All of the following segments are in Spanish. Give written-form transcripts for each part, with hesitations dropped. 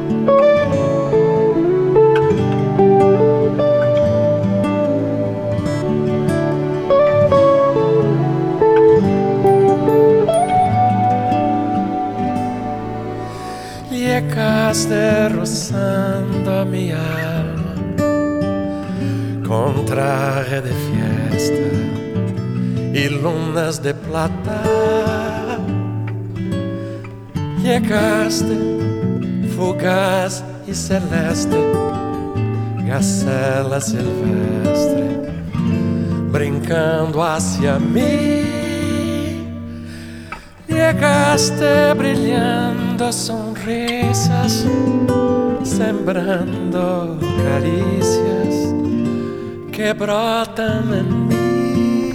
Llegaste rozando mi alma con traje de fiesta y lunas de plata. Llegaste fugaz y celeste, gacela silvestre, brincando hacia mí. Llegaste brillando sonrisas, sembrando caricias que brotan en mí.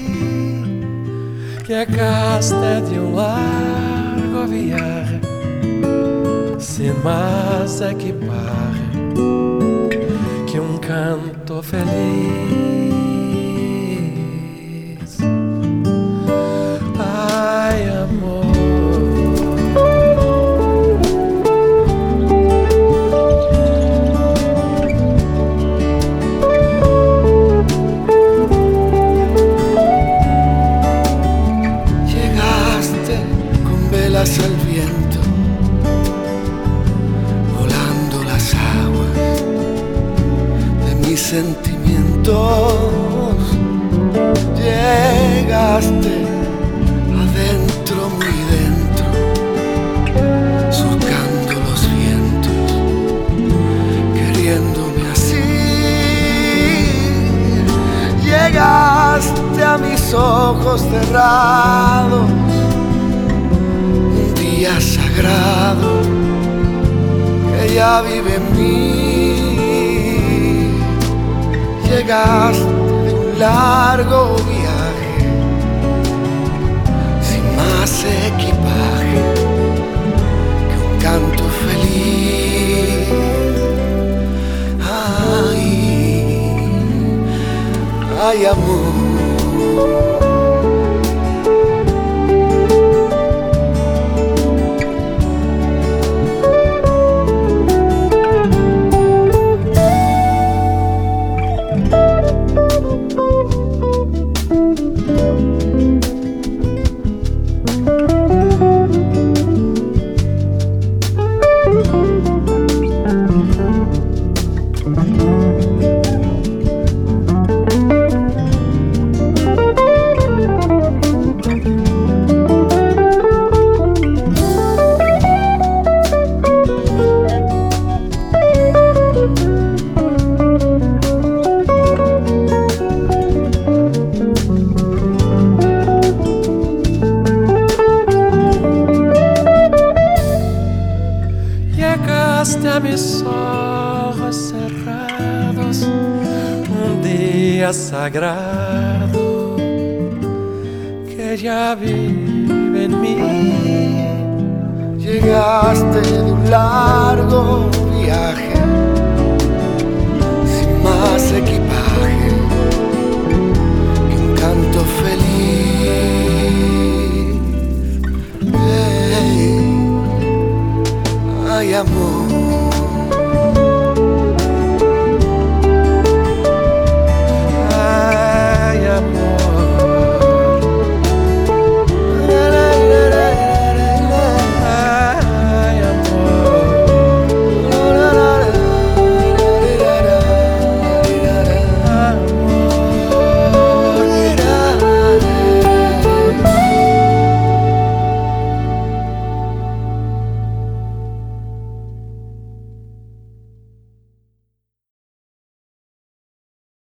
Llegaste de un largo viaje, sin más equipaje que un canto feliz. Ay, amor. Al viento, volando las aguas de mis sentimientos. Llegaste adentro, muy dentro, surcando los vientos, queriéndome así. Llegaste a mis ojos cerrados, sagrado que ya vive en mí. Llegaste de un largo viaje, sin más equipaje que un canto feliz. Ay, ay, amor. Llegaste a mis ojos cerrados, un día sagrado que ya vive en mí. Llegaste de un largo viaje, sin más equipaje que un canto feliz. Hey, ay, amor.